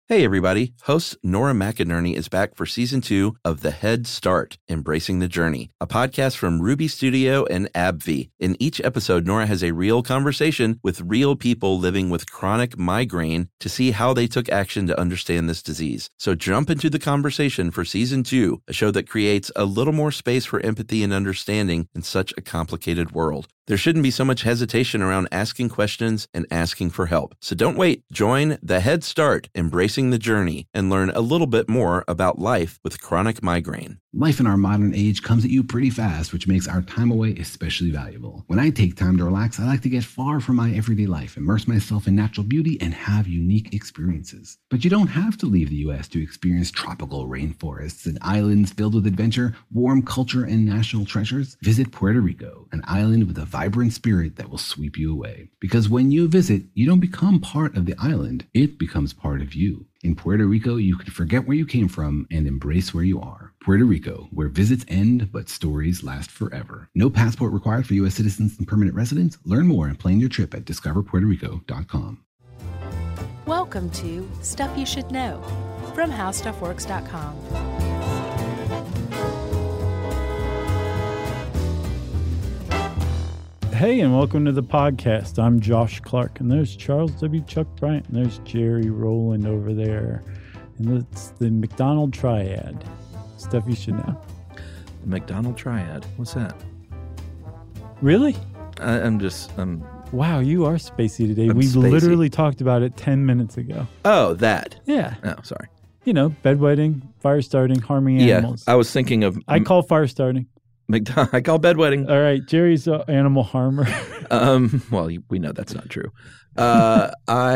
Hey everybody, host Nora McInerney is back for season 2 of The Head Start, Embracing the Journey, a podcast from Ruby Studio and AbbVie. In each episode, Nora has a real conversation with real people living with chronic migraine to see how they took action to understand this disease. So jump into the conversation for season 2, a show that creates a little more space for empathy and understanding in such a complicated world. There shouldn't be so much hesitation around asking questions and asking for help. So don't wait. Join The Head Start, Embracing the Journey, and learn a little bit more about life with chronic migraine. Life in our modern age comes at you pretty fast, which makes our time away especially valuable. When I take time to relax, I like to get far from my everyday life, immerse myself in natural beauty, and have unique experiences. But you don't have to leave the U.S. to experience tropical rainforests and islands filled with adventure, warm culture, and national treasures. Visit Puerto Rico, an island with a vibrant spirit that will sweep you away. Because when you visit, you don't become part of the island, it becomes part of you. In Puerto Rico, you can forget where you came from and embrace where you are. Puerto Rico, where visits end, but stories last forever. No passport required for U.S. citizens and permanent residents. Learn more and plan your trip at discoverpuertorico.com. Welcome to Stuff You Should Know from HowStuffWorks.com. Hey, and welcome to the podcast. I'm Josh Clark, and there's Charles W. Chuck Bryant, and there's Jerry Rowland over there. And it's the McDonald Triad. Stuff you should know. The McDonald Triad? What's that? Really? I'm Wow, you are spacey today. I'm We spacey. literally talked about it 10 minutes ago. Oh, that. Yeah. Oh, sorry. You know, bedwetting, fire starting, harming animals. Yeah, I was thinking of... I call fire starting. I call bedwetting. All right, Jerry's an animal harmer. Well, we know that's not true. But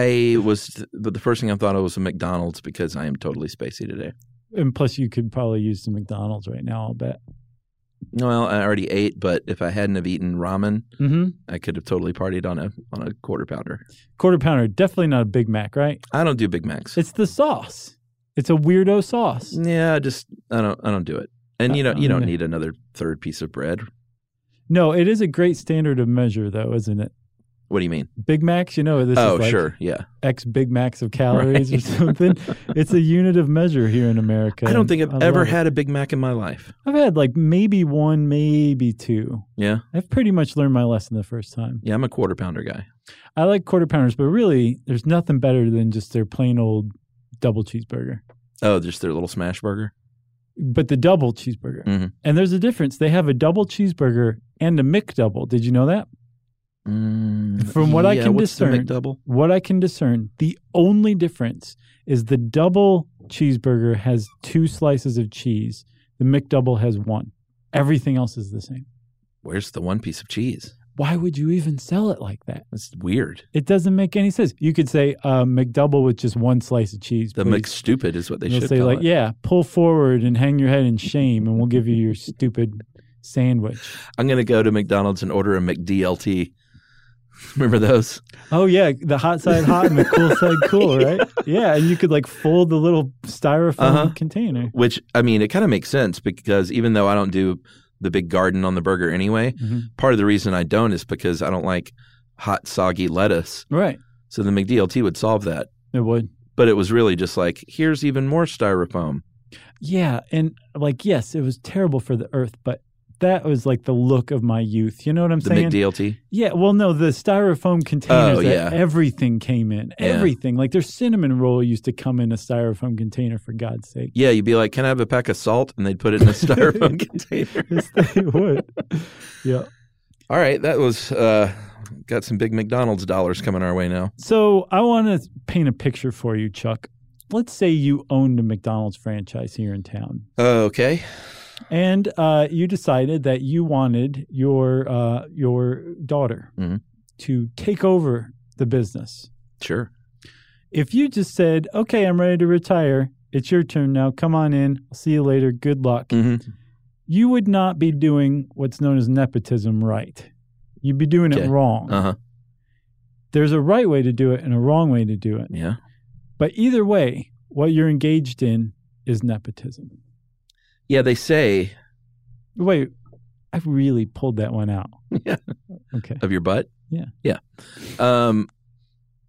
the first thing I thought of was a McDonald's because I am totally spacey today. And plus, you could probably use some McDonald's right now, I'll bet. Well, I already ate, but if I hadn't have eaten ramen, Mm-hmm. I could have totally partied on a quarter pounder. Quarter pounder, definitely not a Big Mac, right? I don't do Big Macs. It's the sauce. It's a weirdo sauce. Yeah, I don't do it. And you don't need another third piece of bread. No, it is a great standard of measure, though, isn't it? What do you mean? Big Macs, this is like sure, yeah. X Big Macs of calories Right. or something. It's a unit of measure here in America. I don't think I've I ever love it. had a Big Mac in my life. I've had like maybe one, maybe two. Yeah? I've pretty much learned my lesson the first time. Yeah, I'm a quarter pounder guy. I like quarter pounders, but really, there's nothing better than just their plain old double cheeseburger. Oh, just their little smash burger? But the double cheeseburger. Mm-hmm. And there's a difference. They have a double cheeseburger and a McDouble. Did you know that? From what I can what's discern, the McDouble? what I can discern, the only difference is the double cheeseburger has 2 slices of cheese. The McDouble has 1. Everything else is the same. Where's the one piece of cheese? Why would you even sell it like that? That's weird. It doesn't make any sense. You could say McDouble with just 1 slice of cheese. The please. McStupid is what they They'll should say call like, it. yeah, pull forward and hang your head in shame, and we'll give you your stupid sandwich. I'm going to go to McDonald's and order a McDLT. Remember those? Oh, yeah, the hot side hot and the cool side cool, right? Yeah, and you could like fold the little styrofoam container. Which, I mean, it kind of makes sense because even though I don't do the big garden on the burger anyway, part of the reason I don't is because I don't like hot, soggy lettuce. Right. So the McDLT would solve that. It would. But it was really just like, here's even more styrofoam. Yeah, and like, yes, it was terrible for the earth, but that was like the look of my youth. You know what I'm The saying? McDLT? Yeah, well, no, the styrofoam containers Oh, that yeah. everything came in. Yeah. Everything. Like their cinnamon roll used to come in a styrofoam container, for God's sake. Yeah, you'd be like, can I have a pack of salt? And they'd put it in a styrofoam container. Yes, they would. Yeah. All right, that was got some big McDonald's dollars coming our way now. So I want to paint a picture for you, Chuck. Let's say you owned a McDonald's franchise here in town. Okay. And you decided that you wanted your daughter to take over the business. Sure. If you just said, okay, I'm ready to retire. It's your turn now. Come on in. I'll see you later. Good luck. Mm-hmm. You would not be doing what's known as nepotism right. You'd be doing it wrong. Uh-huh. There's a right way to do it and a wrong way to do it. Yeah. But either way, what you're engaged in is nepotism. Yeah, they say. Wait, I really pulled that one out. Yeah. Okay. Of your butt? Yeah. Yeah.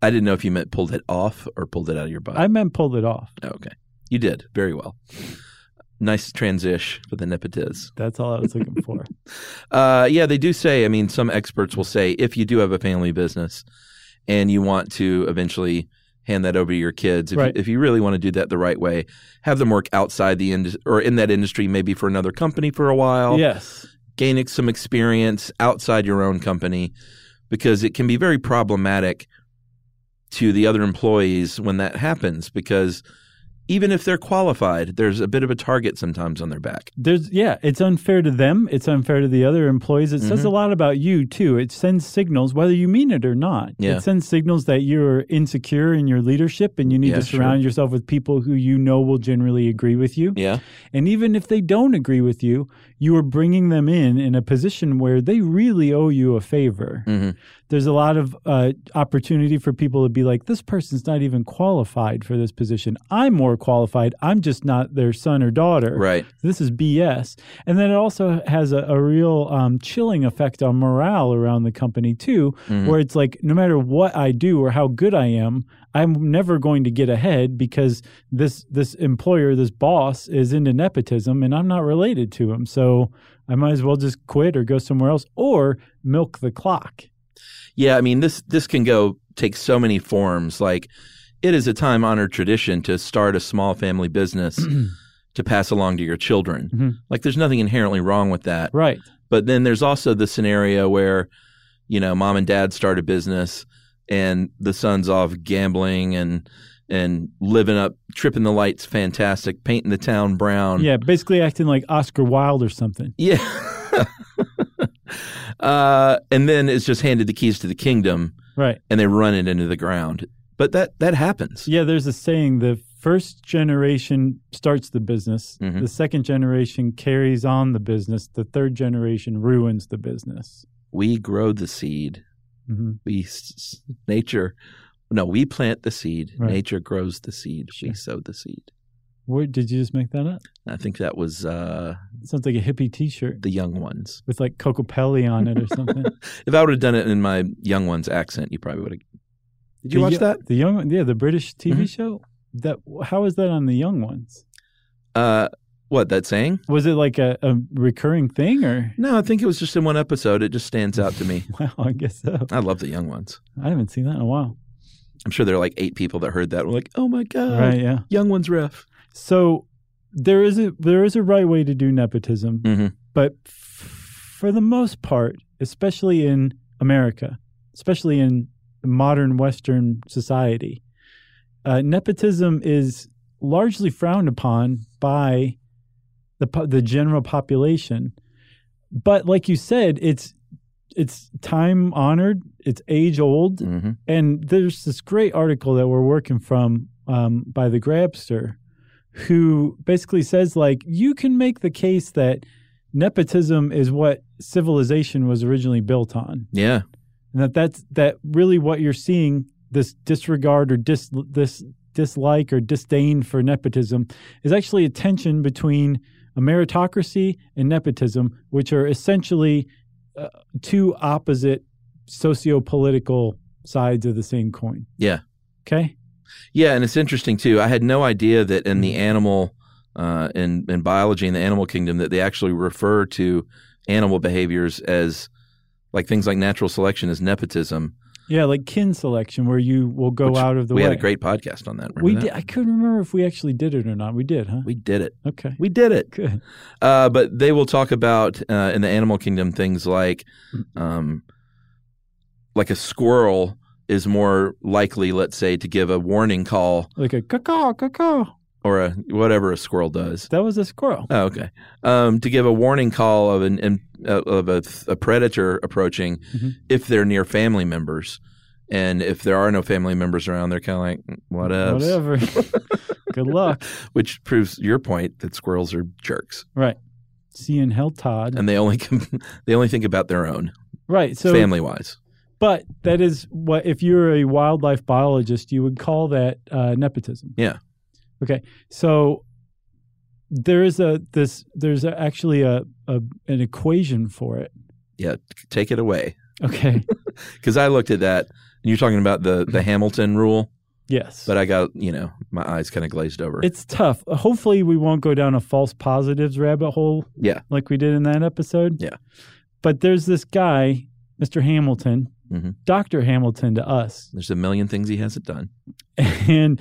I didn't know if you meant pulled it off or pulled it out of your butt. I meant pulled it off. Oh, okay. You did. Very well. Nice transition for the nepotiz. That's all I was looking for. Yeah, they do say, I mean, some experts will say if you do have a family business and you want to eventually hand that over to your kids, if you really want to do that the right way, have them work outside the industry or in that industry, maybe for another company for a while. Yes. Gaining some experience outside your own company, because it can be very problematic to the other employees when that happens, because even if they're qualified, there's a bit of a target sometimes on their back. It's unfair to them. It's unfair to the other employees. It says a lot about you, too. It sends signals, whether you mean it or not. Yeah. It sends signals that you're insecure in your leadership and you need to surround yourself with people who you know will generally agree with you. Yeah. And even if they don't agree with you, you are bringing them in a position where they really owe you a favor. Mm-hmm. There's a lot of opportunity for people to be like, this person's not even qualified for this position. I'm more qualified. I'm just not their son or daughter. Right. This is BS. And then it also has a real chilling effect on morale around the company too, where it's like, no matter what I do or how good I am, I'm never going to get ahead because this employer, this boss is into nepotism and I'm not related to him. So I might as well just quit or go somewhere else or milk the clock. Yeah, I mean, this can take so many forms. Like, it is a time-honored tradition to start a small family business to pass along to your children. Mm-hmm. Like, there's nothing inherently wrong with that. Right. But then there's also the scenario where, mom and dad start a business and the son's off gambling and living up, tripping the lights fantastic, painting the town brown. Yeah, basically acting like Oscar Wilde or something. Yeah. And then it's just handed the keys to the kingdom, right? And they run it into the ground. But that happens. Yeah, there's a saying: the first generation starts the business, the second generation carries on the business, the third generation ruins the business. We grow the seed. Mm-hmm. We plant the seed. Right. Nature grows the seed. Sure. We sow the seed. Where did you just make that up? I think that was it sounds like a hippie T-shirt. The Young Ones with like Cocopelli on it or something. If I would have done it in my Young Ones accent, you probably would have. Did you watch that? The Young, the British TV show. How is that on the Young Ones? What, that saying? Was it like a recurring thing or? No, I think it was just in one episode. It just stands out to me. Wow, I guess so. I love the Young Ones. I haven't seen that in a while. I'm sure there are like 8 people that heard that. Were like, oh my God. Right, yeah. Young Ones ref. So there is a right way to do nepotism, but for the most part, especially in America, especially in modern Western society, nepotism is largely frowned upon by the general population. But like you said, it's time honored, it's age old, and there's this great article that we're working from by the Grabster, who basically says, like, you can make the case that nepotism is what civilization was originally built on. Yeah. And that really what you're seeing, this disregard or this dislike or disdain for nepotism, is actually a tension between a meritocracy and nepotism, which are essentially two opposite socio-political sides of the same coin. Yeah. Okay? Yeah, and it's interesting, too. I had no idea that in the animal, in biology, in the animal kingdom, that they actually refer to animal behaviors as, like things like natural selection as nepotism. Yeah, like kin selection, where you will go out of the way. We had a great podcast on that. Remember that? Did. I couldn't remember if we actually did it or not. We did, huh? We did it. Okay. We did it. Good. But they will talk about, in the animal kingdom, things like a squirrel is more likely, let's say, to give a warning call. Like a caw. Or whatever a squirrel does. That was a squirrel. Oh, okay. To give a warning call of a predator approaching if they're near family members. And if there are no family members around, they're kind of like, whatever. Good luck. Which proves your point that squirrels are jerks. Right. Seeing hell, Todd. And they only think about their own. Right. So family-wise. But that is what, if you're a wildlife biologist, you would call that nepotism. Yeah. Okay. So there's actually an equation for it. Yeah. Take it away. Okay. Because I looked at that You're talking about the Hamilton rule, Yes. but I got, my eyes kind of glazed over. It's tough. Hopefully we won't go down a false positives rabbit hole like we did in that episode. Yeah. But there's this guy, Mr. Hamilton, Dr. Hamilton to us. There's a million things he hasn't done. And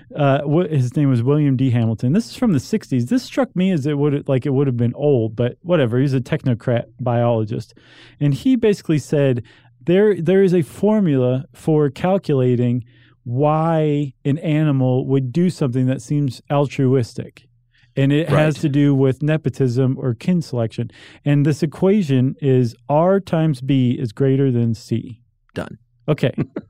his name was William D. Hamilton. This is from the 60s. This struck me as it would have been old, but whatever. He's a technocrat biologist. And he basically said there is a formula for calculating why an animal would do something that seems altruistic. And it has to do with nepotism or kin selection. And this equation is R times B is greater than C. Done. Okay.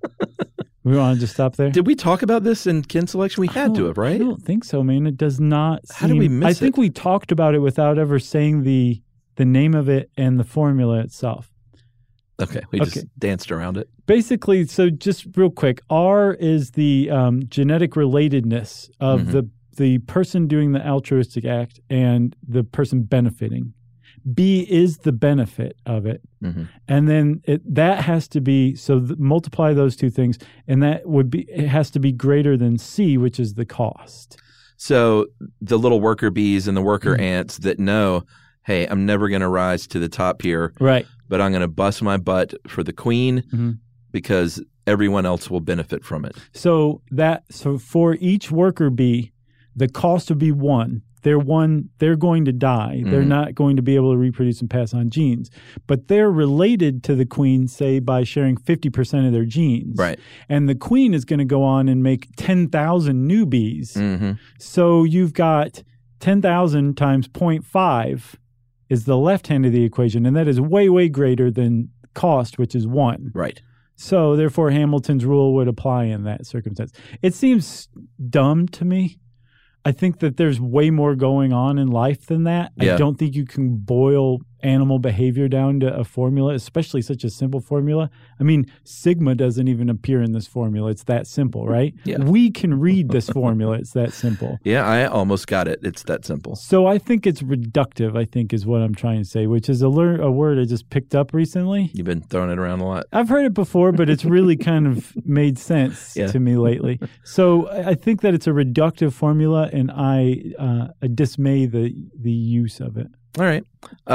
We want to just stop there? Did we talk about this in kin selection? We had to have, right? I don't think so, man. It does not seem... How did we miss it? I think we talked about it without ever saying the name of it and the formula itself. Okay. We just danced around it. Basically, so just real quick, R is the genetic relatedness of the person doing the altruistic act and the person benefiting. B is the benefit of it. And then that has to be, multiply those two things, and it has to be greater than C, which is the cost. So the little worker bees and the worker ants that know, hey, I'm never going to rise to the top here. Right. But I'm going to bust my butt for the queen because everyone else will benefit from it. So for each worker bee, the cost would be 1. They're going to die. They're not going to be able to reproduce and pass on genes. But they're related to the queen, say, by sharing 50% of their genes. Right. And the queen is going to go on and make 10,000 new bees. So you've got 10,000 times 0.5 is the left hand of the equation. And that is way, way greater than cost, which is 1. Right. So therefore, Hamilton's rule would apply in that circumstance. It seems dumb to me. I think that there's way more going on in life than that. Yeah. I don't think you can boil animal behavior down to a formula, especially such a simple formula. I mean, sigma doesn't even appear in this formula. It's that simple, right? Yeah. We can read this formula. It's that simple. Yeah, I almost got it. It's that simple. So I think it's reductive, I think is what I'm trying to say, which is a word I just picked up recently. You've been throwing it around a lot. I've heard it before, but it's really kind of made sense to me lately. So I think that it's a reductive formula, and I dismay the use of it. All right.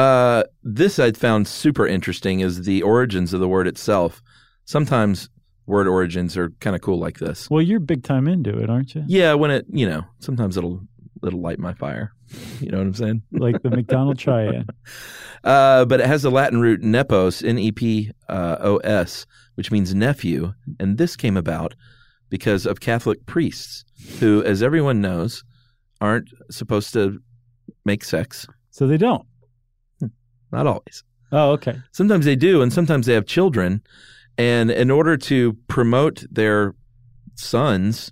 This I found super interesting is the origins of the word itself. Sometimes word origins are kind of cool like this. Well, you're big time into it, aren't you? Yeah, when it, sometimes it'll light my fire. You know what I'm saying? Like the McDonald triad. But it has the Latin root nepos, N-E-P-O-S, which means nephew. And this came about because of Catholic priests who, as everyone knows, aren't supposed to make sex. So they don't? Not always. Oh, okay. Sometimes they do, and sometimes they have children. And in order to promote their sons,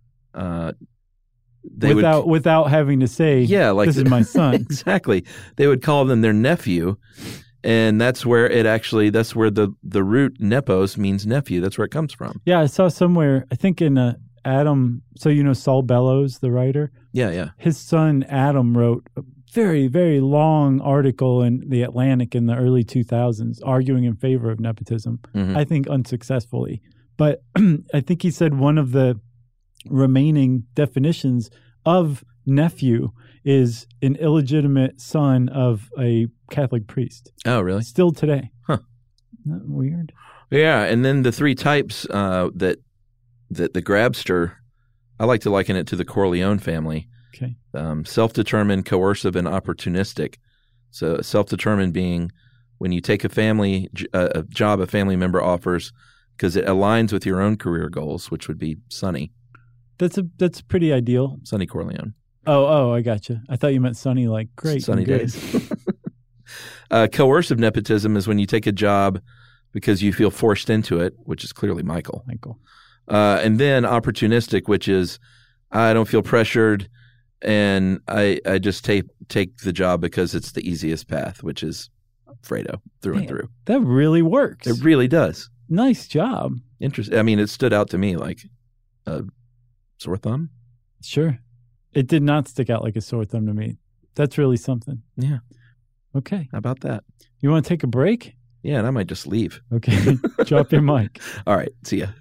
without having to say, this is my son. Exactly. They would call them their nephew. And that's where the root nepos means nephew. That's where it comes from. Yeah, I saw somewhere, I think in Adam, so Saul Bellows, the writer? Yeah. His son Adam wrote a very, very long article in The Atlantic in the early 2000s arguing in favor of nepotism, I think unsuccessfully. But I think he said one of the remaining definitions of nephew is an illegitimate son of a Catholic priest. Oh, really? Still today. Huh. Isn't that weird? Yeah, and then the 3 types that the Grabster, I like to liken it to the Corleone family. Okay. Self-determined, coercive, and opportunistic. So self-determined being when you take a job a family member offers because it aligns with your own career goals, which would be Sonny. That's pretty ideal. Sonny Corleone. Oh, I gotcha. I thought you meant Sonny like great. Sunny days. Coercive nepotism is when you take a job because you feel forced into it, which is clearly Michael. And then opportunistic, which is I don't feel pressured and I just take the job because it's the easiest path, which is Fredo through and through. That really works. It really does. Nice job. Interesting. I mean, it stood out to me like a sore thumb. Sure. It did not stick out like a sore thumb to me. That's really something. Yeah. Okay. How about that? You want to take a break? Yeah, and I might just leave. Okay, drop your mic. All right, see ya.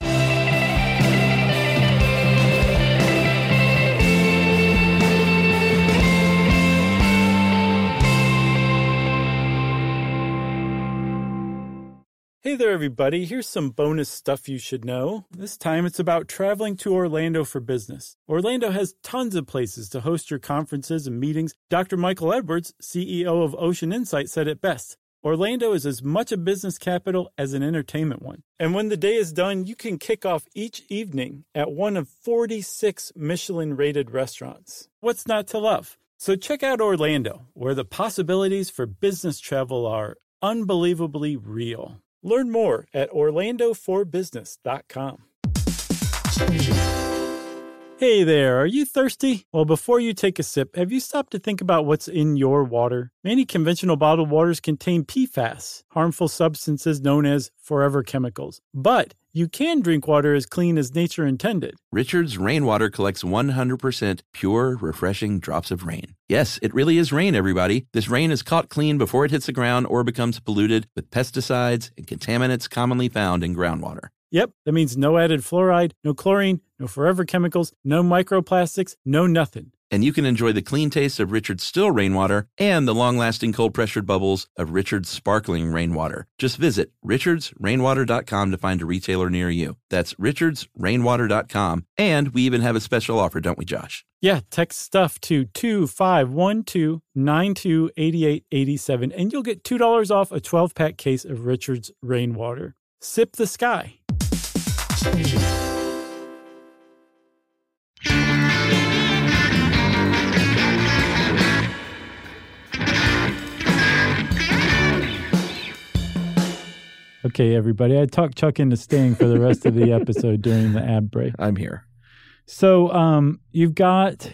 Hey there, everybody. Here's some bonus stuff you should know. This time it's about traveling to Orlando for business. Orlando has tons of places to host your conferences and meetings. Dr. Michael Edwards, CEO of Ocean Insight, said it best. Orlando is as much a business capital as an entertainment one. And when the day is done, you can kick off each evening at one of 46 Michelin-rated restaurants. What's not to love? So check out Orlando, where the possibilities for business travel are unbelievably real. Learn more at orlandoforbusiness.com. Hey there, are you thirsty? Well, before you take a sip, have you stopped to think about what's in your water? Many conventional bottled waters contain PFAS, harmful substances known as forever chemicals. But you can drink water as clean as nature intended. Richard's Rainwater collects 100% pure, refreshing drops of rain. Yes, it really is rain, everybody. This rain is caught clean before it hits the ground or becomes polluted with pesticides and contaminants commonly found in groundwater. Yep, that means no added fluoride, no chlorine, no forever chemicals, no microplastics, no nothing. And you can enjoy the clean taste of Richard's still rainwater and the long-lasting cold-pressured bubbles of Richard's sparkling rainwater. Just visit richardsrainwater.com to find a retailer near you. That's richardsrainwater.com. And we even have a special offer, don't we, Josh? Yeah, text stuff to 2512928887, and you'll get $2 off a 12-pack case of Richard's Rainwater. Sip the sky. Okay, everybody, I talked Chuck into staying for the rest of the episode during the ad break. I'm here. So you've got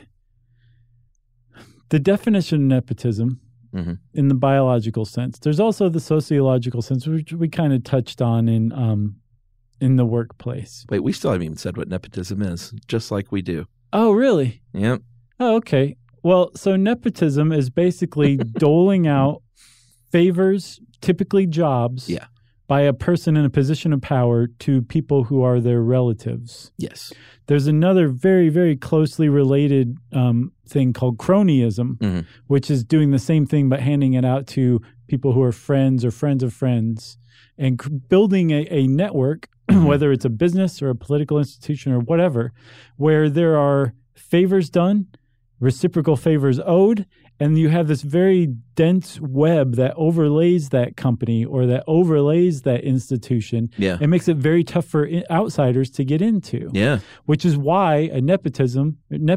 the definition of nepotism in the biological sense. There's also the sociological sense, which we kind of touched on in the workplace. Wait, we still haven't even said what nepotism is, just like we do. Oh, really? Yep. Oh, okay. Well, so nepotism is basically doling out favors, typically jobs, by a person in a position of power to people who are their relatives. Yes. There's another very, very closely related thing called cronyism, which is doing the same thing but handing it out to people who are friends or friends of friends and building a network, whether it's a business or a political institution or whatever, where there are favors done, reciprocal favors owed, and you have this very dense web that overlays that company or that overlays that institution. Yeah. It makes it very tough for outsiders to get into. Yeah. Which is why nepotism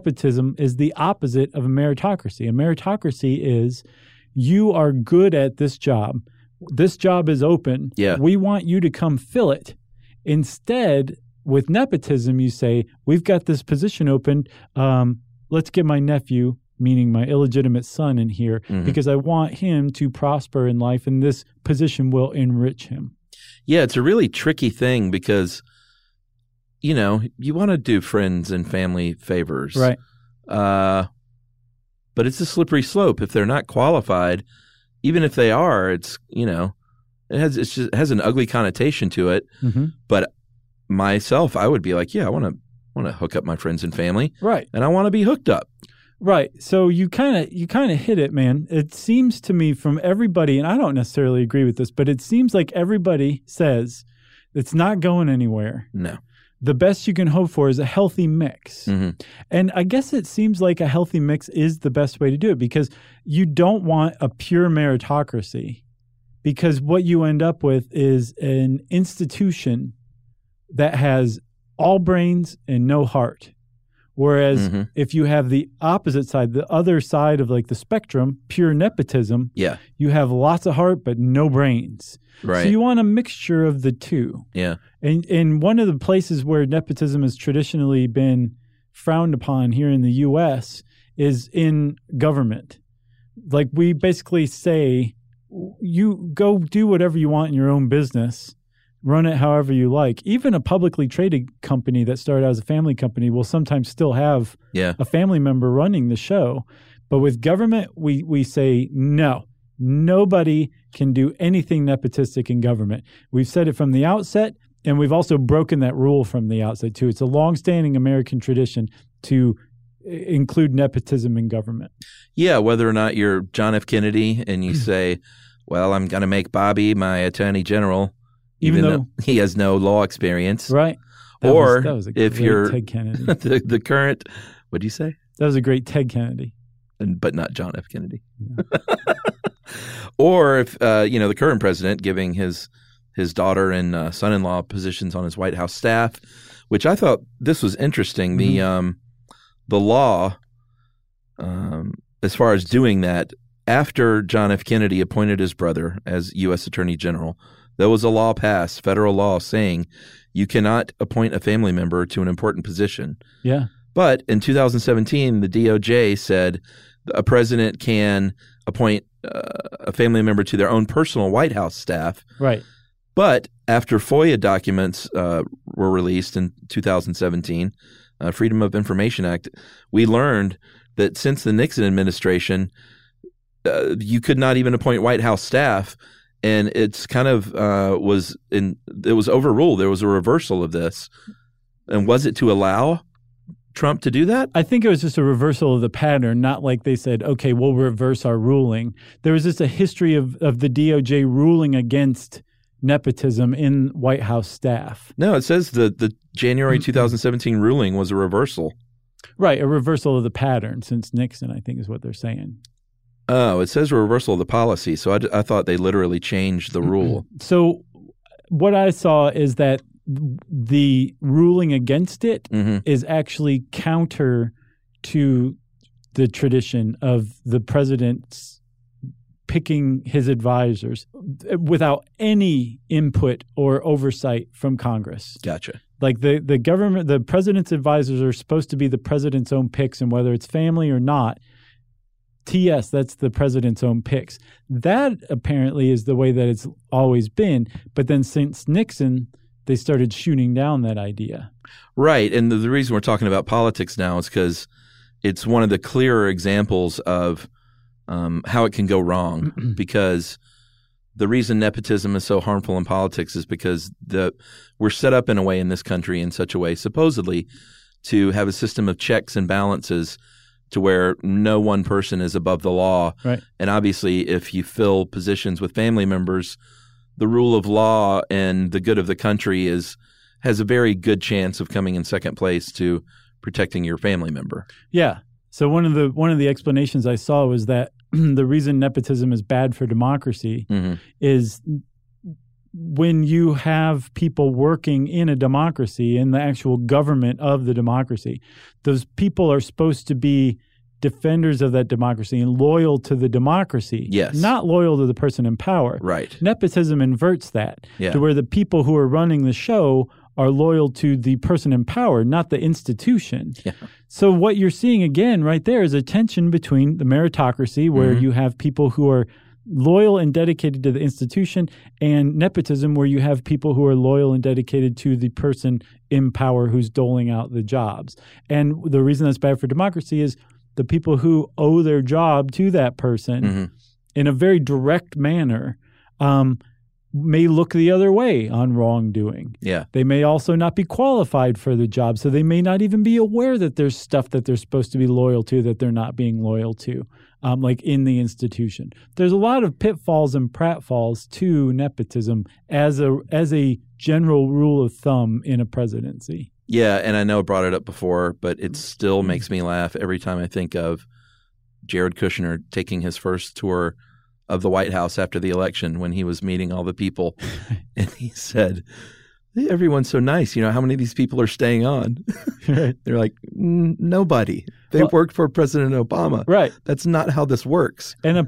is the opposite of a meritocracy. A meritocracy is you are good at this job. This job is open. Yeah. We want you to come fill it. Instead, with nepotism, you say, we've got this position open. Let's get my nephew, meaning my illegitimate son, in here because I want him to prosper in life and this position will enrich him. Yeah, it's a really tricky thing because, you know, you want to do friends and family favors. Right. But it's a slippery slope. If they're not qualified, even if they are, it's, you know, it has an ugly connotation to it. But myself, I would be like, yeah, I want to hook up my friends and family. Right. And I want to be hooked up. Right. So you kind of hit it, man. It seems to me from everybody, and I don't necessarily agree with this, but it seems like everybody says it's not going anywhere. No. The best you can hope for is a healthy mix. And I guess it seems like a healthy mix is the best way to do it because you don't want a pure meritocracy because what you end up with is an institution that has all brains and no heart. Whereas if you have the opposite side, the other side of like the spectrum, pure nepotism, you have lots of heart but no brains. Right. So you want a mixture of the two. Yeah. And one of the places where nepotism has traditionally been frowned upon here in the U.S. is in government. Like we basically say, you go do whatever you want in your own business. Run it however you like. Even a publicly traded company that started out as a family company will sometimes still have a family member running the show. But with government, we say, no, Nobody can do anything nepotistic in government. We've said it from the outset, and we've also broken that rule from the outset, too. It's a longstanding American tradition to include nepotism in government. Yeah, whether or not you're John F. Kennedy and you say, well, I'm going to make Bobby my attorney general, even though he has no law experience. Right. That was a if great you're Ted Kennedy. the current, what do you say? That was a great Ted Kennedy. But not John F. Kennedy. Yeah. Or if, the current president giving his daughter and son-in-law positions on his White House staff, which I thought this was interesting. Mm-hmm. The law, as far as doing that, after John F. Kennedy appointed his brother as U.S. Attorney General, there was a law passed, federal law, saying you cannot appoint a family member to an important position. Yeah. But in 2017, the DOJ said a president can appoint a family member to their own personal White House staff. Right. But after FOIA documents were released in 2017, Freedom of Information Act, we learned that since the Nixon administration, you could not even appoint White House staff, and it's kind of it was overruled. There was a reversal of this, and was it to allow Trump to do that? I think it was just a reversal of the pattern, not like they said, okay, we'll reverse our ruling. There was just a history of the DOJ ruling against nepotism in White House staff. No, it says the January 2017 ruling was a reversal. Right, a reversal of the pattern since Nixon, I think is what they're saying. Oh, it says a reversal of the policy, so I thought they literally changed the rule. So what I saw is that the ruling against it is actually counter to the tradition of the president's picking his advisors without any input or oversight from Congress. Gotcha. Like the government, the president's advisors are supposed to be the president's own picks, and whether it's family or not, TS, that's the president's own picks. That apparently is the way that it's always been. But then since Nixon, they started shooting down that idea. Right. And the reason we're talking about politics now is because it's one of the clearer examples of how it can go wrong. Because the reason nepotism is so harmful in politics is because we're set up in a way in this country in such a way, supposedly, to have a system of checks and balances to where no one person is above the law. Right. And obviously, if you fill positions with family members, the rule of law and the good of the country has a very good chance of coming in second place to protecting your family member. Yeah. So one of the explanations I saw was that the reason nepotism is bad for democracy is when you have people working in a democracy, in the actual government of the democracy, those people are supposed to be defenders of that democracy and loyal to the democracy, yes, not loyal to the person in power. Right. Nepotism inverts that to where the people who are running the show are loyal to the person in power, not the institution. Yeah. So what you're seeing again right there is a tension between the meritocracy, where you have people who are loyal and dedicated to the institution, and nepotism, where you have people who are loyal and dedicated to the person in power who's doling out the jobs. And the reason that's bad for democracy is the people who owe their job to that person in a very direct manner may look the other way on wrongdoing. Yeah. They may also not be qualified for the job, so they may not even be aware that there's stuff that they're supposed to be loyal to that they're not being loyal to, like in the institution. There's a lot of pitfalls and pratfalls to nepotism as a general rule of thumb in a presidency. Yeah, and I know I brought it up before, but it still makes me laugh every time I think of Jared Kushner taking his first tour of the White House after the election when he was meeting all the people. And he said, everyone's so nice. You know, how many of these people are staying on? Right. They're like, nobody. They worked for President Obama. Right. That's not how this works. And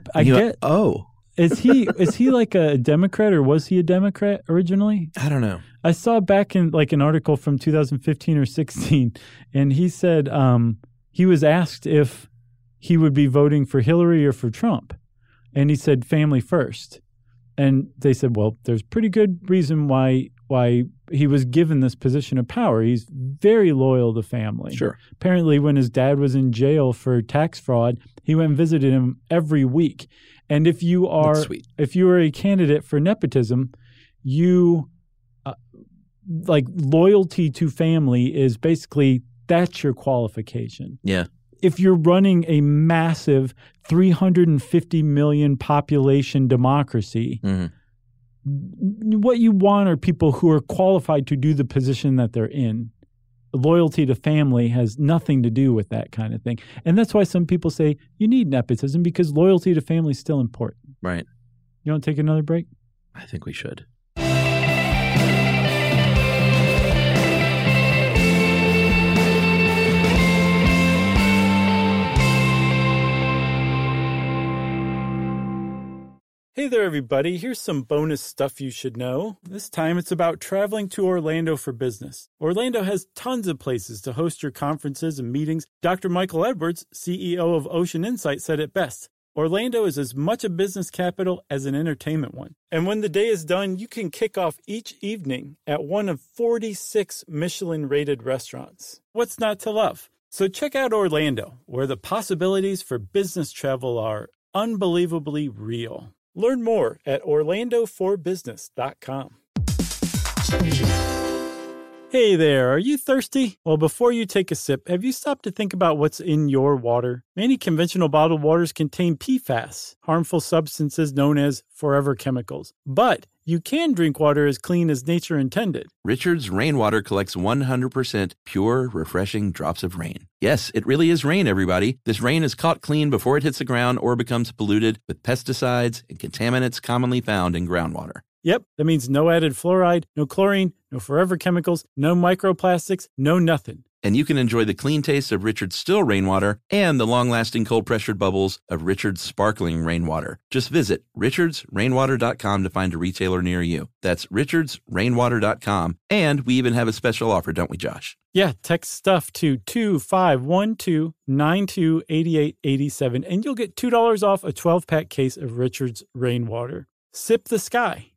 Is he like a Democrat, or was he a Democrat originally? I don't know. I saw back in like an article from 2015 or 16, and he said he was asked if he would be voting for Hillary or for Trump. And he said family first. And they said, well, there's pretty good reason why he was given this position of power. He's very loyal to family. Sure. Apparently, when his dad was in jail for tax fraud, He went and visited him every week. And if you are a candidate for nepotism, you like loyalty to family is basically that's your qualification. Yeah. If you're running a massive 350 million population democracy, what you want are people who are qualified to do the position that they're in. Loyalty to family has nothing to do with that kind of thing. And that's why some people say you need nepotism, because loyalty to family is still important. Right. You want to take another break? I think we should. Hey there, everybody. Here's some bonus stuff you should know. This time it's about traveling to Orlando for business. Orlando has tons of places to host your conferences and meetings. Dr. Michael Edwards, CEO of Ocean Insight, said it best. Orlando is as much a business capital as an entertainment one. And when the day is done, you can kick off each evening at one of 46 Michelin-rated restaurants. What's not to love? So check out Orlando, where the possibilities for business travel are unbelievably real. Learn more at orlandoforbusiness.com. Hey there, are you thirsty? Well, before you take a sip, have you stopped to think about what's in your water? Many conventional bottled waters contain PFAS, harmful substances known as forever chemicals. But you can drink water as clean as nature intended. Richard's Rainwater collects 100% pure, refreshing drops of rain. Yes, it really is rain, everybody. This rain is caught clean before it hits the ground or becomes polluted with pesticides and contaminants commonly found in groundwater. Yep, that means no added fluoride, no chlorine, no forever chemicals, no microplastics, no nothing. And you can enjoy the clean taste of Richard's still rainwater and the long-lasting cold-pressured bubbles of Richard's sparkling rainwater. Just visit richardsrainwater.com to find a retailer near you. That's richardsrainwater.com. And we even have a special offer, don't we, Josh? Yeah, text stuff to 2512928887, and you'll get $2 off a 12-pack case of Richard's Rainwater. Sip the sky.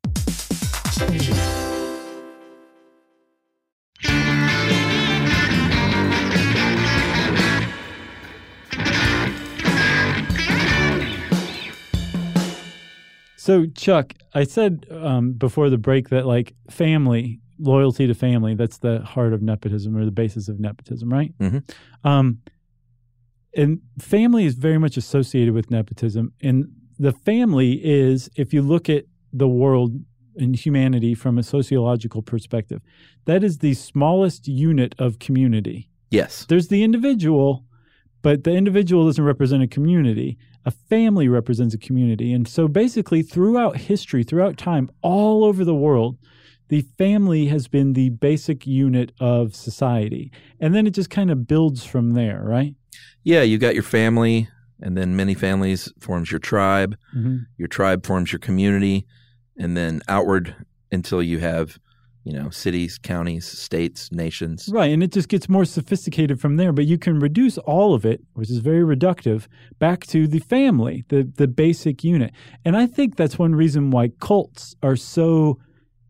So, Chuck, I said before the break that, like, family, loyalty to family, that's the heart of nepotism or the basis of nepotism, right? Mm-hmm. And family is very much associated with nepotism. And the family is, if you look at the world and humanity from a sociological perspective, that is the smallest unit of community. Yes. There's the individual, but the individual doesn't represent a community. A family represents a community. And so basically throughout history, throughout time, all over the world, the family has been the basic unit of society. And then it just kind of builds from there, right? Yeah, you got your family, and then many families forms your tribe. Mm-hmm. Your tribe forms your community, and then outward until you have, you know, cities, counties, states, nations. Right, and it just gets more sophisticated from there. But you can reduce all of it, which is very reductive, back to the family, the basic unit. And I think that's one reason why cults are so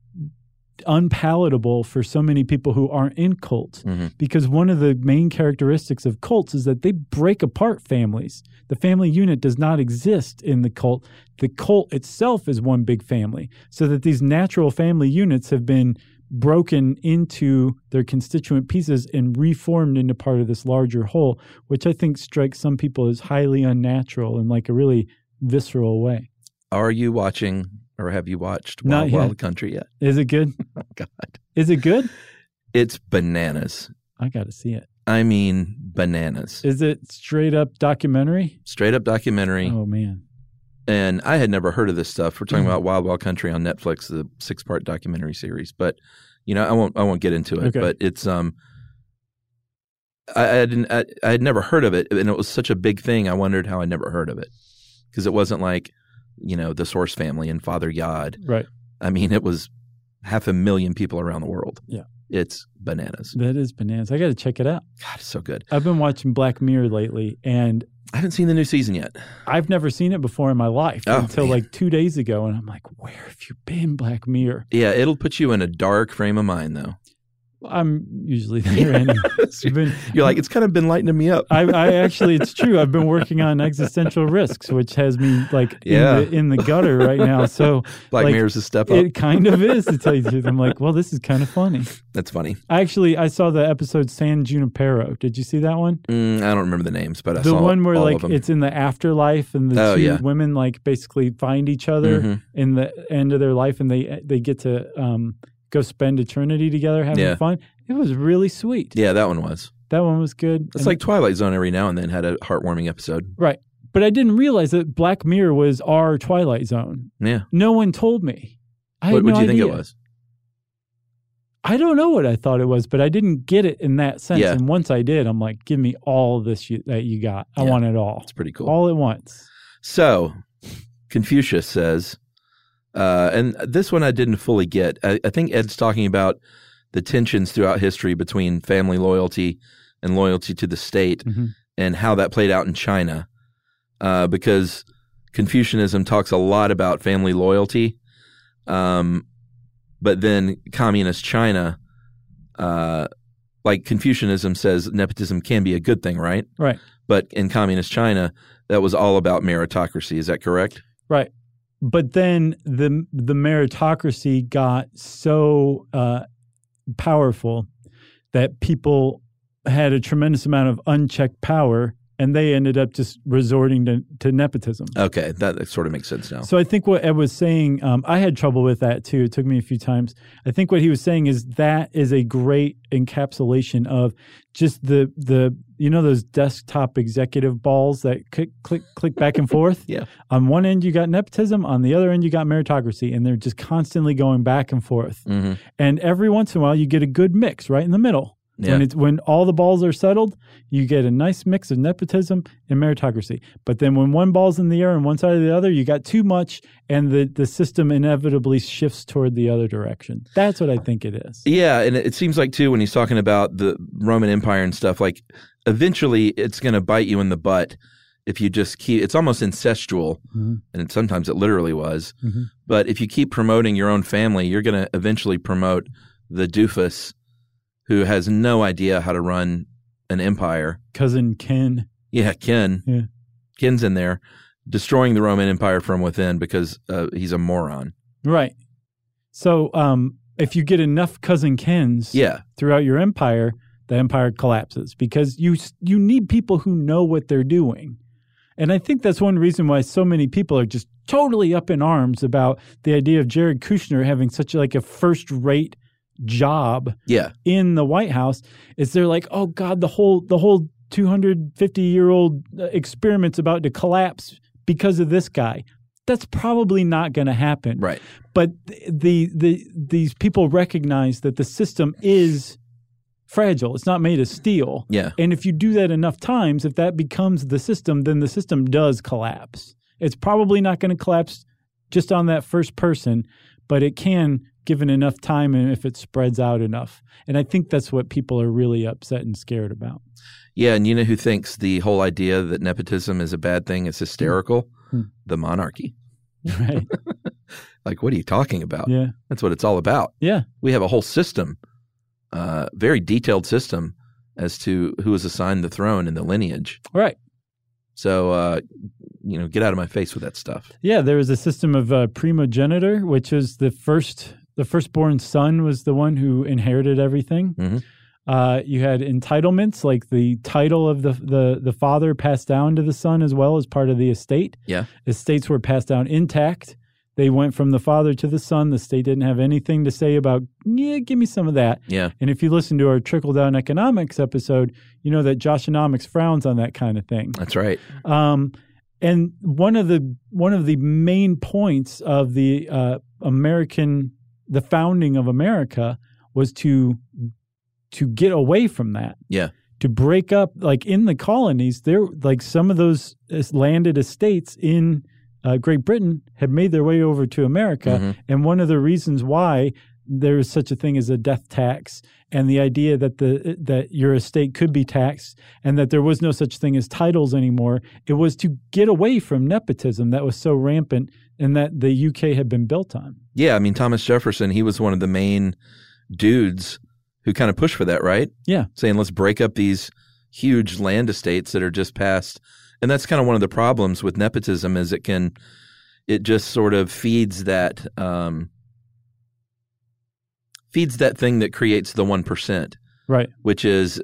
unpalatable for so many people who aren't in cults, because one of the main characteristics of cults is that they break apart families. The family unit does not exist in the cult. The cult itself is one big family, so that these natural family units have been broken into their constituent pieces and reformed into part of this larger whole, which I think strikes some people as highly unnatural in like a really visceral way. Are you watching, or have you watched Wild Wild Country yet? Is it good? Oh, God. Is it good? It's bananas. I got to see it. I mean, bananas. Is it straight up documentary? Straight up documentary. Oh, man. And I had never heard of this stuff. We're talking about Wild Wild Country on Netflix, the 6-part documentary series. But, you know, I won't get into it. Okay. But it's I had never heard of it, and it was such a big thing. I wondered how I never heard of it, because it wasn't like, you know, the Source family and Father Yod. Right. I mean, it was 500,000 people around the world. Yeah. It's bananas. That is bananas. I got to check it out. God, it's so good. I've been watching Black Mirror lately, and I haven't seen the new season yet. I've never seen it before in my life until like 2 days ago, and I'm like, where have you been, Black Mirror? Yeah, it'll put you in a dark frame of mind, though. I'm usually there anyway. You're like, it's kind of been lightening me up. I actually, it's true. I've been working on existential risks, which has me like in the gutter right now. So Black Mirror's a step up. It kind of is, to tell you the truth. I'm like, well, this is kind of funny. That's funny. I saw the episode San Junipero. Did you see that one? I don't remember the names, but I saw the one where all like of them. It's in the afterlife, and the two women like basically find each other in the end of their life, and they get to go spend eternity together having fun. It was really sweet. Yeah, that one was. That one was good. It's like Twilight Zone every now and then had a heartwarming episode. Right. But I didn't realize that Black Mirror was our Twilight Zone. Yeah. No one told me. What do you think it was? I don't know what I thought it was, but I didn't get it in that sense. Yeah. And once I did, I'm like, give me all this that you got. I want it all. It's pretty cool. All at once. So, Confucius says, and this one I didn't fully get. I think Ed's talking about the tensions throughout history between family loyalty and loyalty to the state and how that played out in China. Because Confucianism talks a lot about family loyalty, but then communist China, like Confucianism says nepotism can be a good thing, right? Right. But in communist China, that was all about meritocracy. Is that correct? Right. But then the meritocracy got so powerful that people had a tremendous amount of unchecked power, and they ended up just resorting to nepotism. Okay, that sort of makes sense now. So I think what Ed was saying, I had trouble with that too. It took me a few times. I think what he was saying is that is a great encapsulation of just the those desktop executive balls that click back and forth? Yeah. On one end, you got nepotism. On the other end, you got meritocracy. And they're just constantly going back and forth. Mm-hmm. And every once in a while, you get a good mix right in the middle. Yeah. When all the balls are settled, you get a nice mix of nepotism and meritocracy. But then when one ball's in the air on one side or the other, you got too much, and the system inevitably shifts toward the other direction. That's what I think it is. Yeah, and it seems like, too, when he's talking about the Roman Empire and stuff, like eventually it's going to bite you in the butt if you just keep – it's almost incestual, and sometimes it literally was. Mm-hmm. But if you keep promoting your own family, you're going to eventually promote the doofus who has no idea how to run an empire. Cousin Ken. Yeah, Ken. Yeah. Ken's in there destroying the Roman Empire from within because he's a moron. Right. So if you get enough Cousin Kens throughout your empire, the empire collapses because you need people who know what they're doing. And I think that's one reason why so many people are just totally up in arms about the idea of Jared Kushner having such like a first-rate job in the White House. Is they're like, oh God, the whole 250-year-old experiment's about to collapse because of this guy. That's probably not going to happen. Right. But these people recognize that the system is fragile. It's not made of steel. Yeah. And if you do that enough times, if that becomes the system, then the system does collapse. It's probably not going to collapse just on that first person, but it can given enough time and if it spreads out enough. And I think that's what people are really upset and scared about. Yeah, and you know who thinks the whole idea that nepotism is a bad thing is hysterical? The monarchy. Right. Like, what are you talking about? Yeah. That's what it's all about. Yeah. We have a whole system, very detailed system as to who is assigned the throne and the lineage. Right. So, get out of my face with that stuff. Yeah, there was a system of primogeniture, which is the firstborn son was the one who inherited everything. Mm-hmm. You had entitlements, like the title of the father passed down to the son as well as part of the estate. Yeah. Estates were passed down intact. They went from the father to the son. The state didn't have anything to say about, give me some of that. Yeah. And if you listen to our trickle-down economics episode, you know that Joshonomics frowns on that kind of thing. That's right. And one of the main points of the founding of America was to get away from that. Yeah. To break up, like in the colonies, there like some of those landed estates in Great Britain had made their way over to America. Mm-hmm. And one of the reasons why there is such a thing as a death tax and the idea that your estate could be taxed and that there was no such thing as titles anymore, it was to get away from nepotism that was so rampant and that the UK had been built on. Yeah, I mean, Thomas Jefferson, he was one of the main dudes who kind of push for that, right? Yeah. Saying, let's break up these huge land estates that are just passed. And that's kind of one of the problems with nepotism is it just sort of feeds that thing that creates the 1%. Right. Which is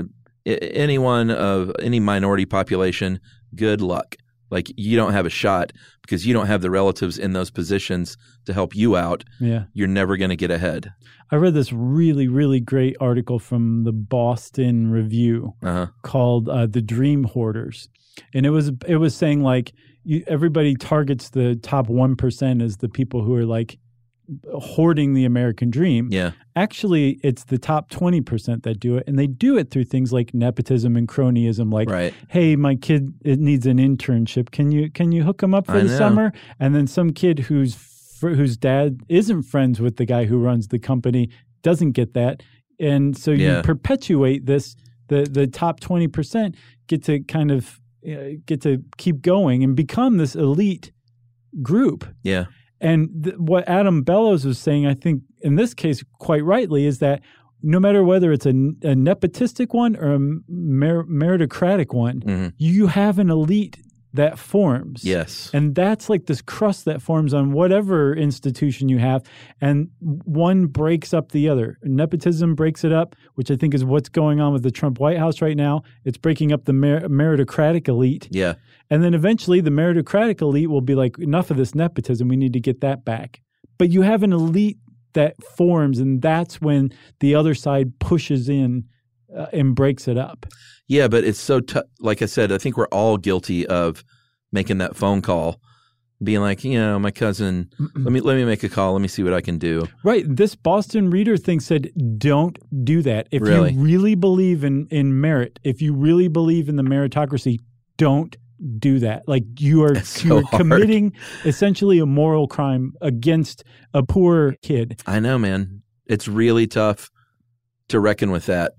anyone of any minority population, good luck. Like you don't have a shot because you don't have the relatives in those positions to help you out. Yeah. You're never going to get ahead. I read this really, really great article from the Boston Review called "The Dream Hoarders," and it was saying like everybody targets the top 1% as the people who are like hoarding the American dream. Yeah. Actually, it's the top 20% that do it, and they do it through things like nepotism and cronyism. Like, right. Hey, my kid needs an internship. Can you hook him up for the summer? And then some kid whose dad isn't friends with the guy who runs the company doesn't get that, and so you perpetuate this. The top 20% get to kind of get to keep going and become this elite group. Yeah. And what Adam Bellows was saying, I think in this case quite rightly, is that no matter whether it's a nepotistic one or a meritocratic one, you have an elite that forms. Yes. And that's like this crust that forms on whatever institution you have, and one breaks up the other. Nepotism breaks it up, which I think is what's going on with the Trump White House right now. It's breaking up the meritocratic elite. Yeah. And then eventually the meritocratic elite will be like, enough of this nepotism. We need to get that back. But you have an elite that forms, and that's when the other side pushes in and breaks it up. Yeah, but it's so like I said, I think we're all guilty of making that phone call, being like, my cousin, let me make a call. Let me see what I can do. Right. This Boston Reader thing said, don't do that. If you really believe in merit, if you really believe in the meritocracy, don't do that. Like you are committing essentially a moral crime against a poor kid. I know, man. It's really tough to reckon with that.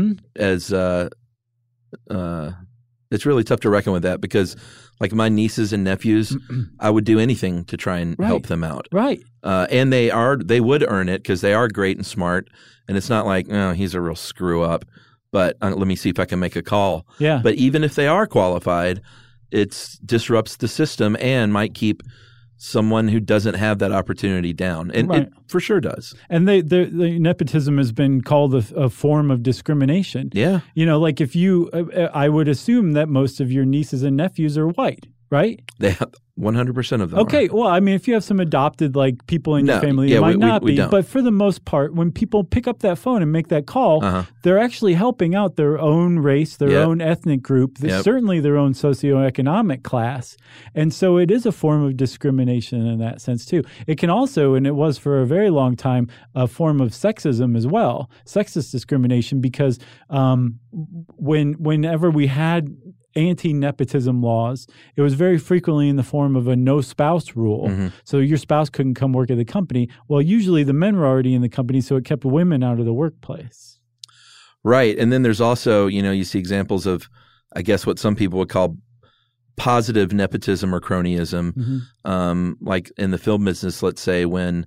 It's really tough to reckon with that because like my nieces and nephews, I would do anything to try and help them out. Right. And they would earn it because they are great and smart. And it's not like, he's a real screw up, but let me see if I can make a call. Yeah. But even if they are qualified, it disrupts the system and might keep someone who doesn't have that opportunity down. And it for sure does. And the nepotism has been called a form of discrimination. Yeah. Like if I would assume that most of your nieces and nephews are white, right? They have 100% of them. Okay. are. Well, I mean, if you have some adopted like people in your family, it might not be. Don't. But for the most part, when people pick up that phone and make that call, they're actually helping out their own race, their own ethnic group, certainly their own socioeconomic class. And so it is a form of discrimination in that sense too. It can also, and it was for a very long time, a form of sexism as well, sexist discrimination, because whenever we had anti-nepotism laws, it was very frequently in the form of a no-spouse rule. So your spouse couldn't come work at the company. Well, usually the men were already in the company, so it kept women out of the workplace. Right. And then there's also, you see examples of, I guess, what some people would call positive nepotism or cronyism. Like in the film business, let's say when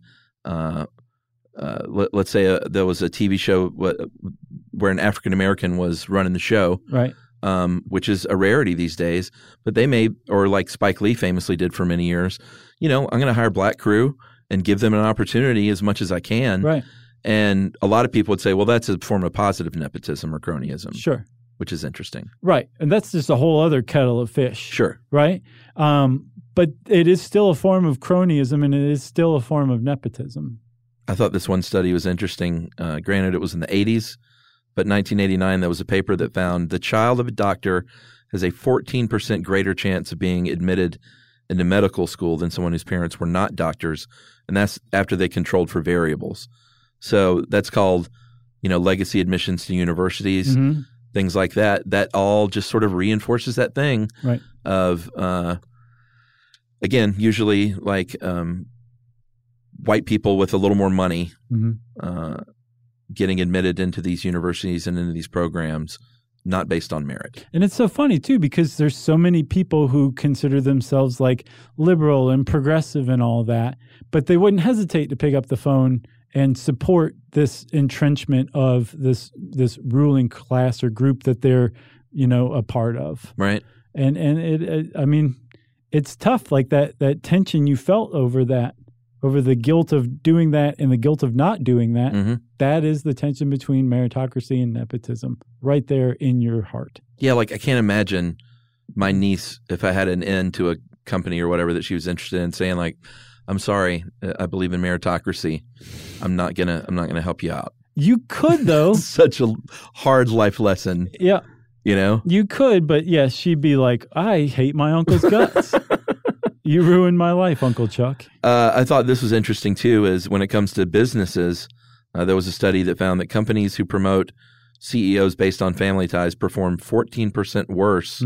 let's say there was a TV show where an African-American was running the show. Right. Which is a rarity these days, but they may, or like Spike Lee famously did for many years, I'm going to hire black crew and give them an opportunity as much as I can. Right. And a lot of people would say, well, that's a form of positive nepotism or cronyism. Sure. Which is interesting. Right. And that's just a whole other kettle of fish. Sure. Right. But it is still a form of cronyism, and it is still a form of nepotism. I thought this one study was interesting. Granted, it was in the 80s. But in 1989, there was a paper that found the child of a doctor has a 14% greater chance of being admitted into medical school than someone whose parents were not doctors, and that's after they controlled for variables. So that's called, legacy admissions to universities, things like that. That all just sort of reinforces that thing of, again, usually like white people with a little more money getting admitted into these universities and into these programs, not based on merit. And it's so funny, too, because there's so many people who consider themselves like liberal and progressive and all that, but they wouldn't hesitate to pick up the phone and support this entrenchment of this ruling class or group that they're, a part of. Right. And it's tough, like that tension you felt over the guilt of doing that and the guilt of not doing that. Mm-hmm. That is the tension between meritocracy and nepotism right there in your heart. Yeah, like I can't imagine my niece, if I had an end to a company or whatever that she was interested in, saying like, I'm sorry, I believe in meritocracy. I'm not gonna help you out. You could, though. Such a hard life lesson. Yeah. You could, but yes, she'd be like, I hate my uncle's guts. You ruined my life, Uncle Chuck. I thought this was interesting, too, is when it comes to businesses, there was a study that found that companies who promote CEOs based on family ties perform 14% worse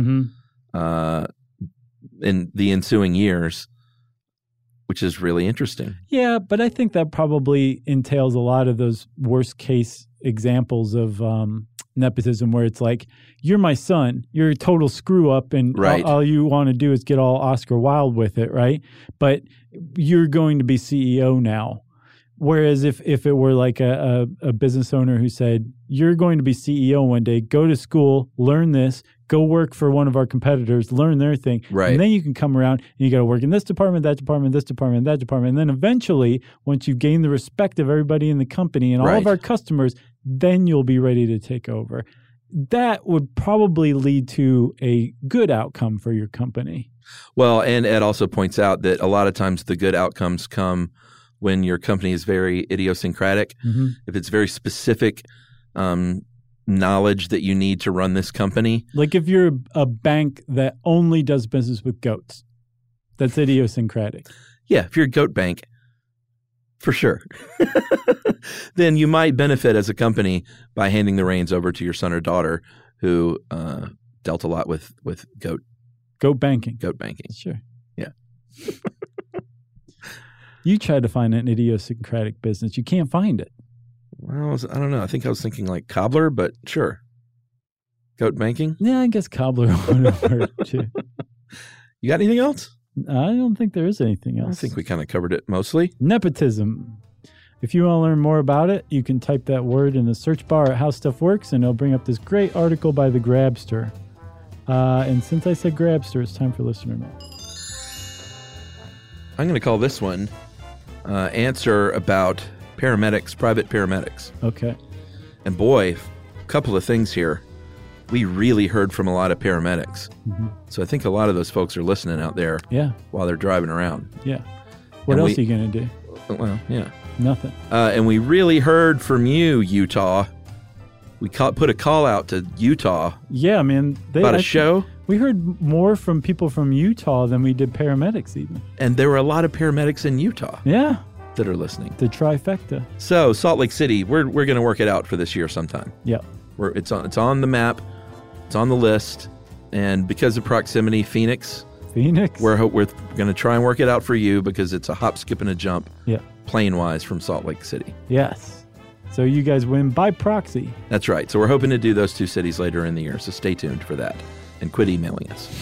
in the ensuing years, which is really interesting. Yeah, but I think that probably entails a lot of those worst case examples of nepotism where it's like, you're my son, you're a total screw up, and right. all you want to do is get all Oscar Wilde with it, right? But you're going to be CEO now. Whereas if it were like a business owner who said, you're going to be CEO one day, go to school, learn this, go work for one of our competitors, learn their thing. Right. And then you can come around and you got to work in this department, that department, this department, that department. And then eventually, once you've gained the respect of everybody in the company and all of our customers, then you'll be ready to take over. That would probably lead to a good outcome for your company. Well, and Ed also points out that a lot of times the good outcomes come when your company is very idiosyncratic. Mm-hmm. If it's very specific knowledge that you need to run this company. Like if you're a bank that only does business with goats, that's idiosyncratic. Yeah, if you're a goat bank, for sure. Then you might benefit as a company by handing the reins over to your son or daughter who dealt a lot with goat banking. Goat banking. Sure. Yeah. You tried to find an idiosyncratic business. You can't find it. Well, I don't know. I think I was thinking like cobbler, but sure. Goat banking? Yeah, I guess cobbler would have worked too. You got anything else? I don't think there is anything else. I think we kind of covered it mostly. Nepotism. If you want to learn more about it, you can type that word in the search bar at How Stuff Works, and it'll bring up this great article by the Grabster. And since I said Grabster, it's time for listener mail. I'm going to call this one answer about paramedics, private paramedics. Okay. And boy, a couple of things here. We really heard from a lot of paramedics. Mm-hmm. So I think a lot of those folks are listening out there while they're driving around. Yeah. What else are you going to do? Well, yeah. Nothing. And we really heard from you, Utah. We put a call out to Utah. Yeah, man. About a show. We heard more from people from Utah than we did paramedics even. And there were a lot of paramedics in Utah. Yeah. That are listening. The trifecta. So Salt Lake City, we're going to work it out for this year sometime. Yeah. It's on the map. It's on the list. And because of proximity, Phoenix. We're going to try and work it out for you because it's a hop, skip, and a jump. Yeah. Plane-wise from Salt Lake City. Yes. So you guys win by proxy. That's right. So we're hoping to do those two cities later in the year. So stay tuned for that and quit emailing us.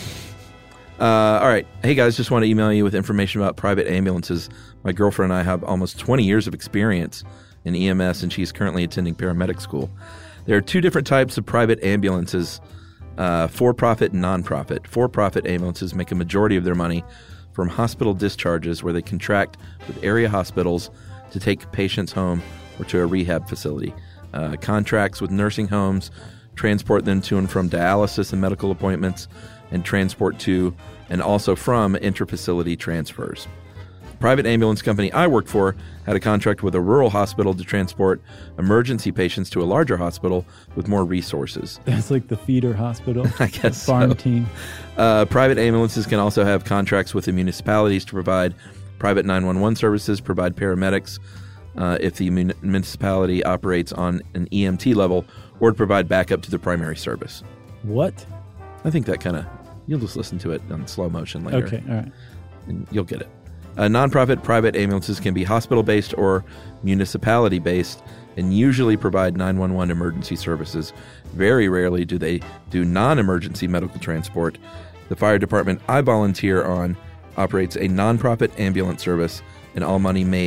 All right. Hey, guys, just want to email you with information about private ambulances. My girlfriend and I have almost 20 years of experience in EMS, and she's currently attending paramedic school. There are two different types of private ambulances, for-profit and non-profit. For-profit ambulances make a majority of their money from hospital discharges where they contract with area hospitals to take patients home or to a rehab facility. Contracts with nursing homes transport them to and from dialysis and medical appointments, and transport to and also from intra-facility transfers. The private ambulance company I worked for had a contract with a rural hospital to transport emergency patients to a larger hospital with more resources. That's like the feeder hospital. I guess farm team. Private ambulances can also have contracts with the municipalities to provide private 911 services, provide paramedics if the municipality operates on an EMT level, or to provide backup to the primary service. What? I think that kind of, you'll just listen to it on slow motion later. Okay, all right. And you'll get it. Nonprofit private ambulances can be hospital-based or municipality-based and usually provide 911 emergency services. Very rarely do they do non-emergency medical transport. The fire department I volunteer on operates a nonprofit ambulance service, and all money made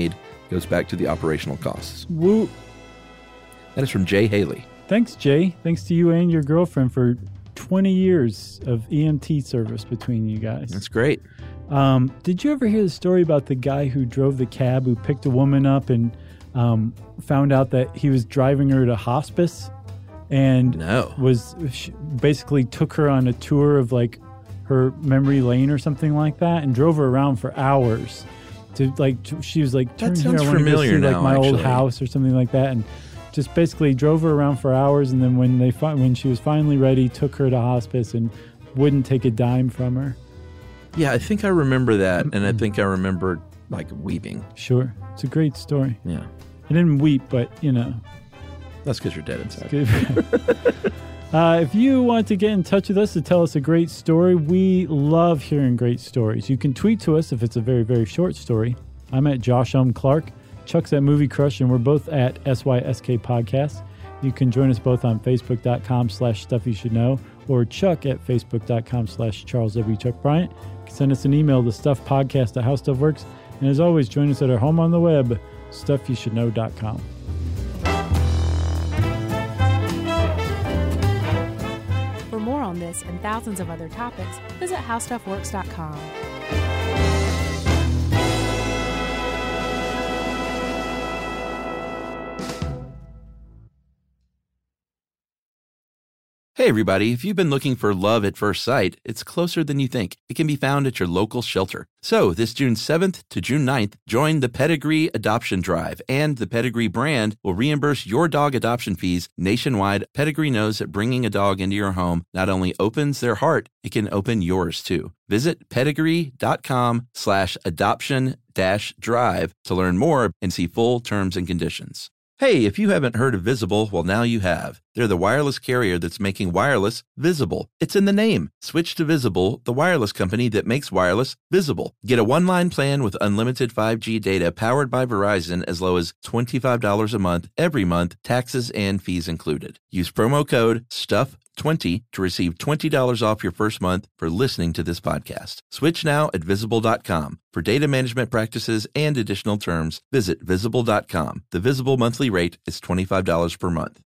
goes back to the operational costs. Woo. That is from Jay Haley. Thanks, Jay. Thanks to you and your girlfriend for 20 years of EMT service between you guys. That's great. Did you ever hear the story about the guy who drove the cab who picked a woman up and found out that he was driving her to hospice and basically took her on a tour of like her memory lane or something like that and drove her around for hours she was like, turn here, I want to go see like my old house or something like that, and just basically drove her around for hours, and then when she was finally ready, took her to hospice and wouldn't take a dime from her. Yeah, I think I remember that, and I think I remember like weeping. Sure. It's a great story. Yeah. I didn't weep, but That's because you're dead inside. If you want to get in touch with us to tell us a great story, we love hearing great stories. You can tweet to us if it's a very, very short story. I'm at Josh Clark. Chuck's at Movie Crush, and we're both at SYSK Podcast. You can join us both on Facebook.com/StuffYouShouldKnow or Chuck at Facebook.com/Charles W. Chuck Bryant. You can send us an email to StuffPodcast@HowStuffWorks. And as always, join us at our home on the web, StuffYouShouldKnow.com. For more on this and thousands of other topics, visit HowStuffWorks.com. Hey everybody, if you've been looking for love at first sight, it's closer than you think. It can be found at your local shelter. So this June 7th to June 9th, join the Pedigree Adoption Drive, and the Pedigree brand will reimburse your dog adoption fees nationwide. Pedigree knows that bringing a dog into your home not only opens their heart, it can open yours too. Visit pedigree.com/adoption-drive to learn more and see full terms and conditions. Hey, if you haven't heard of Visible, well, now you have. They're the wireless carrier that's making wireless visible. It's in the name. Switch to Visible, the wireless company that makes wireless visible. Get a one-line plan with unlimited 5G data powered by Verizon as low as $25 a month, every month, taxes and fees included. Use promo code STUFF20 to receive $20 off your first month for listening to this podcast. Switch now at Visible.com. For data management practices and additional terms, visit Visible.com. The Visible monthly rate is $25 per month.